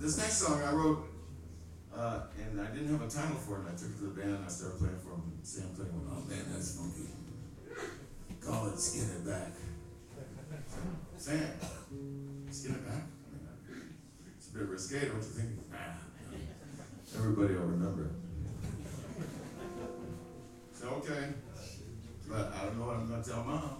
This next song I wrote, and I didn't have a title for it. I took it to the band and I started playing for them. Sam playing with, oh man, that's funky. Call it Skin It Back. Sam, Skin It Back? I mean, it's a bit risque, don't you think? Everybody will remember it. So, okay. But I don't know what I'm going to tell Mom.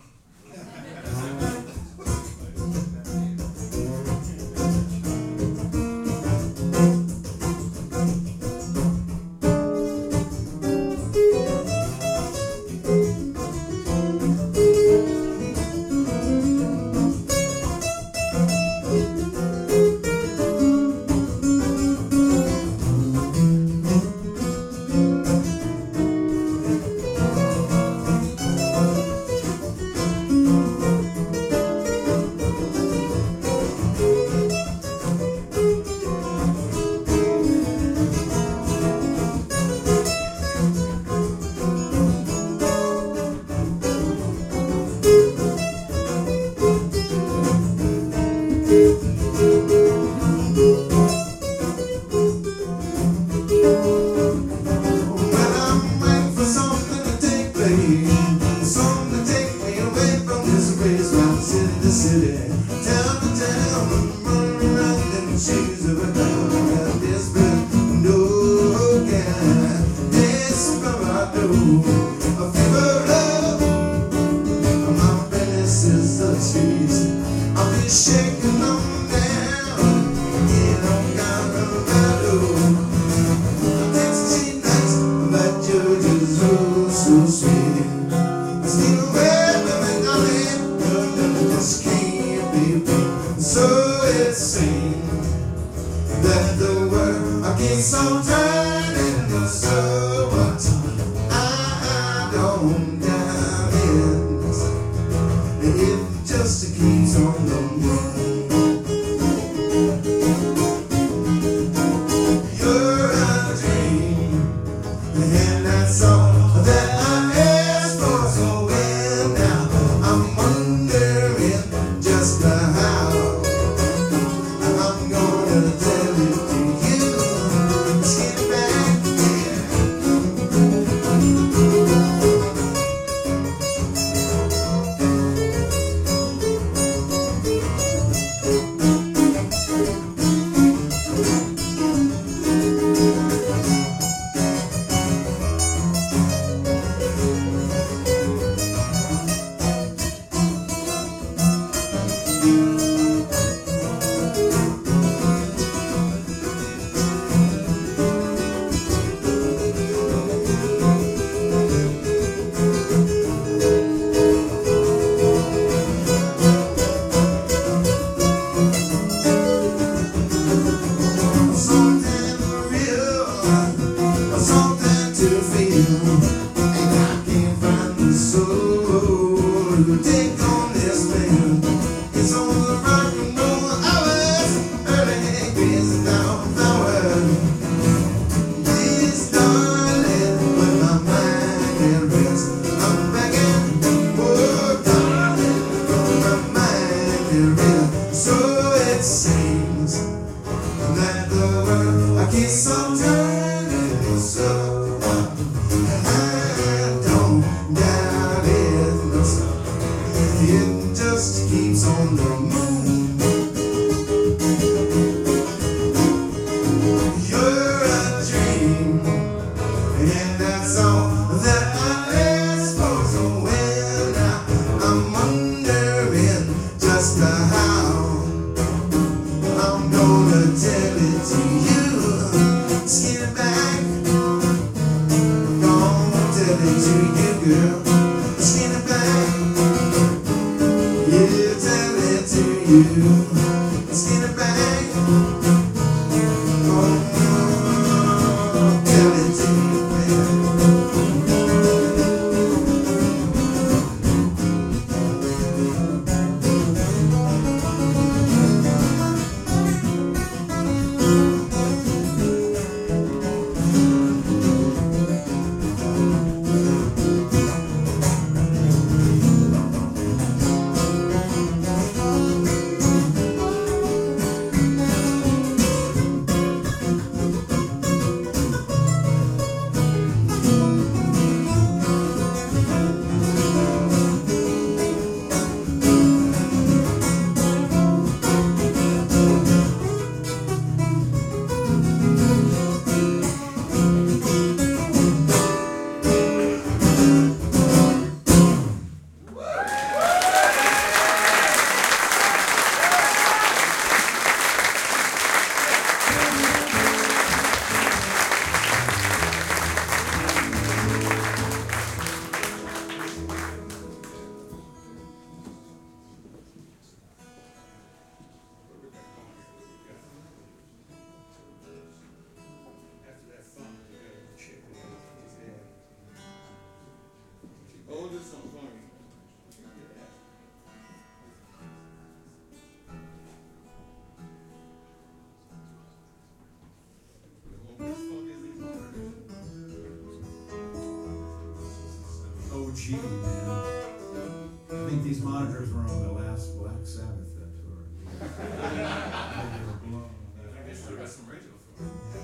this song for me. Oh, gee, man. I think these monitors were on the last Black Sabbath